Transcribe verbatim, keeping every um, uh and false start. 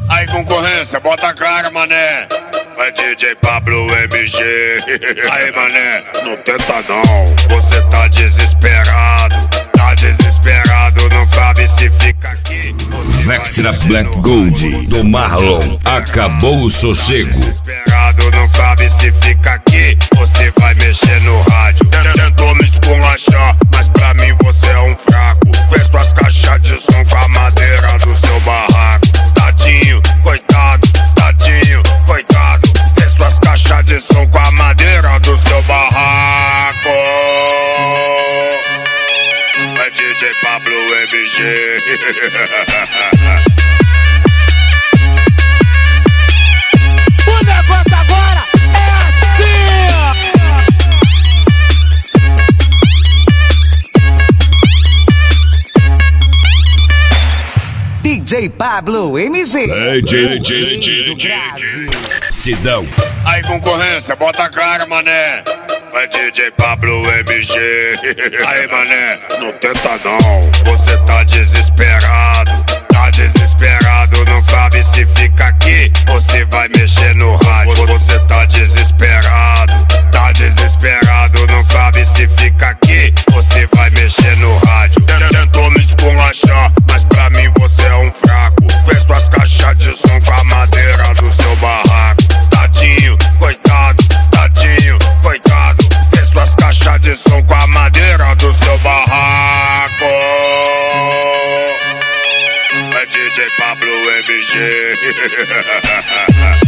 Aí concorrência, bota a cara, mané. Vai D J Pablo M G. Aí, mané, não tenta não. Você tá desesperado, tá desesperado, não sabe se fica aqui. Vectra Black Gold do Marlon, acabou o sossego. Desesperado, não sabe se fica aqui. Você vai mexer no rádio. Tentou me esculachar, mas pra mim você é um fraco. Fez suas caixas de som com a madeira do seu barraco. Tadinho, coitado, tadinho, coitado. Fez suas caixas de som com a madeira do seu barraco. É D J Pablo M G. O negócio agora é assim. D J Pablo M G. É, D J do grave. Sidão. Aí concorrência, bota a cara, mané. Vai D J Pablo M G. Aí, mané, não tenta não. Você tá desesperado, tá desesperado, não sabe se fica aqui. Você vai mexer no rádio. Você tá desesperado, tá desesperado, não sabe se fica aqui. Você vai mexer no rádio. Tentou me esculachar, mas pra mim você é um fraco. Fez suas caixas de som com a madeira do seu barraco. Tadinho, coitado, tadinho, coitado. Fez suas caixas de som com a madeira do seu barraco. É D J Pablo M G.